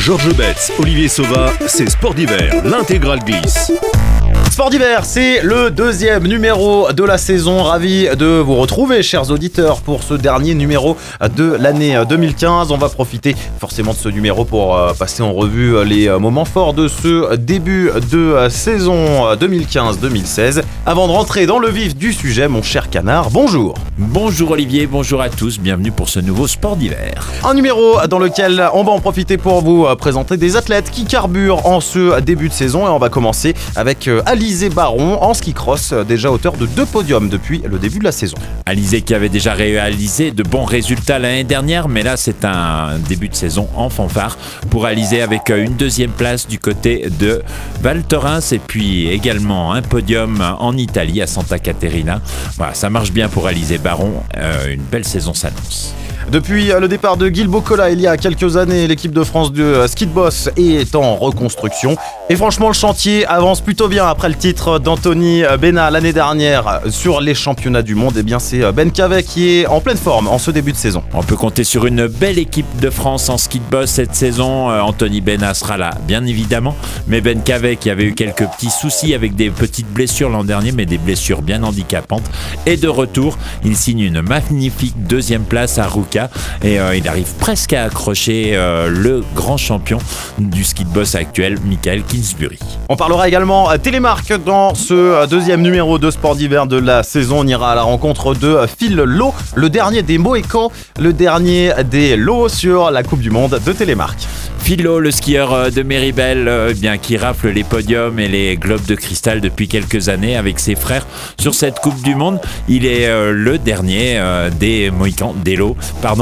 Georges Betts, Olivier Sauva, c'est Sport d'hiver, l'intégrale glisse. Sport d'hiver, c'est le deuxième numéro de la saison. Ravi de vous retrouver, chers auditeurs, pour ce dernier numéro de l'année 2015. On va profiter forcément de ce numéro pour passer en revue les moments forts de ce début de saison 2015-2016. Avant de rentrer dans le vif du sujet, mon cher Canard, bonjour. Bonjour Olivier, bonjour à tous, bienvenue pour ce nouveau Sport d'hiver. Un numéro dans lequel on va en profiter pour vous présenter des athlètes qui carburent en ce début de saison. Et on va commencer avec Alizé Baron en ski cross, déjà auteur de 2 podiums depuis le début de la saison. Alizé qui avait déjà réalisé de bons résultats l'année dernière, mais là c'est un début de saison en fanfare pour Alizé avec une 2e place du côté de Val Thorens et puis également un podium en Italie à Santa Caterina. Voilà, ça marche bien pour Alizé Baron, une belle saison s'annonce. Depuis le départ de Guil Bocola il y a quelques années, l'équipe de France de ski de boss est en reconstruction. Et franchement, le chantier avance plutôt bien après le titre d'Anthony Bena l'année dernière sur les championnats du monde. Et bien, c'est Ben Cavet qui est en pleine forme en ce début de saison. On peut compter sur une belle équipe de France en ski de boss cette saison. Anthony Bena sera là, bien évidemment. Mais Ben Cavet qui avait eu quelques petits soucis avec des petites blessures l'an dernier, mais des blessures bien handicapantes. Et de retour, il signe une magnifique 2e place à Ruka. Et il arrive presque à accrocher le grand champion du ski de boss actuel, Michael Kingsbury. On parlera également télémarque dans ce 2e numéro de Sport d'hiver de la saison. On ira à la rencontre de Phil Lowe, le dernier des Mohicans, le dernier des lots sur la Coupe du Monde de télémarque. Phil Lowe, le skieur de Méribel, qui rafle les podiums et les globes de cristal depuis quelques années avec ses frères sur cette Coupe du Monde. Il est le dernier des Mohicans, des lots,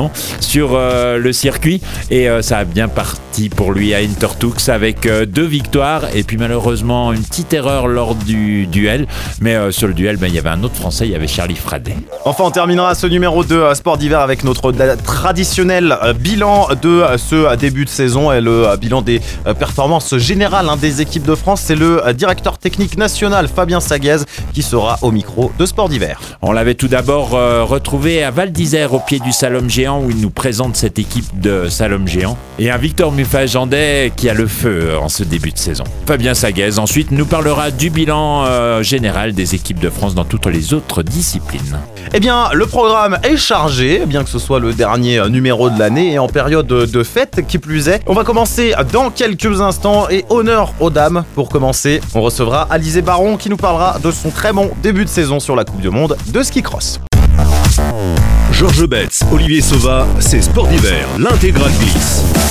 sur le circuit et ça a bien parti pour lui à Intertoux avec 2 victoires et puis malheureusement une petite erreur lors du duel, mais sur le duel il y avait un autre Français, il y avait Charlie Fradet. Enfin, on terminera ce numéro de Sport d'hiver avec notre traditionnel bilan de ce début de saison et le bilan des performances générales des équipes de France. C'est le directeur technique national Fabien Saguez qui sera au micro de Sport d'hiver. On l'avait tout d'abord retrouvé à Val d'Isère au pied du slalom géant où il nous présente cette équipe de slalom géant et un Victor Muffat-Gendais qui a le feu en ce début de saison. Fabien Saguez ensuite nous parlera du bilan général des équipes de France dans toutes les autres disciplines. Eh bien, le programme est chargé, bien que ce soit le dernier numéro de l'année et en période de fête qui plus est. On va commencer dans quelques instants et honneur aux dames. Pour commencer, on recevra Alizé Baron qui nous parlera de son très bon début de saison sur la Coupe du Monde de ski cross. Georges Betts, Olivier Sauva, c'est Sport d'hiver, l'intégrale glisse.